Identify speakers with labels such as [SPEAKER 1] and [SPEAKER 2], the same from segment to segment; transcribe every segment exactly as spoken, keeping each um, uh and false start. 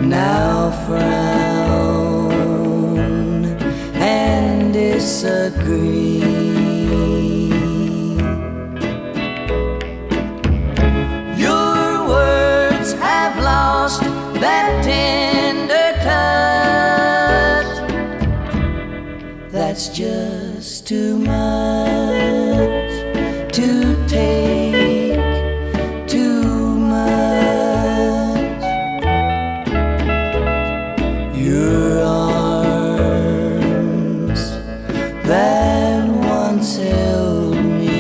[SPEAKER 1] Now frown and disagree. Your words have lost that tender touch. That's just too much to take, too much. Your arms that once held me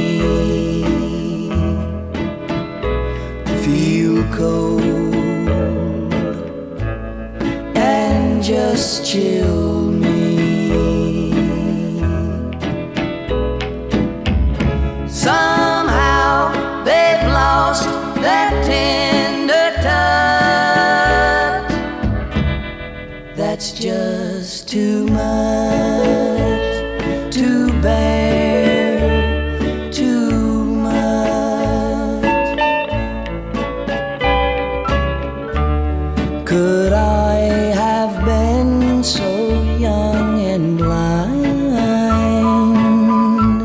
[SPEAKER 1] feel cold and just chill me. Somehow they've lost that tender touch. That's just too much to bear, too much. Could I have been so young and blind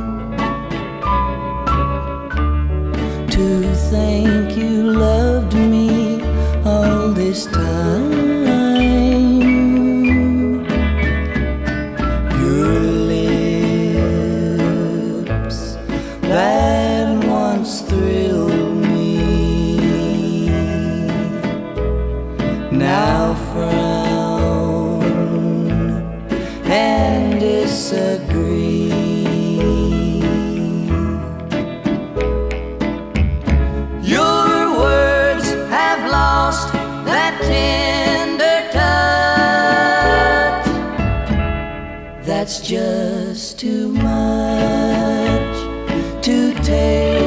[SPEAKER 1] to think you loved me all this time? Your lips that once thrilled me now frown and disagree. Your words have lost that tender touch. That's just too much to take.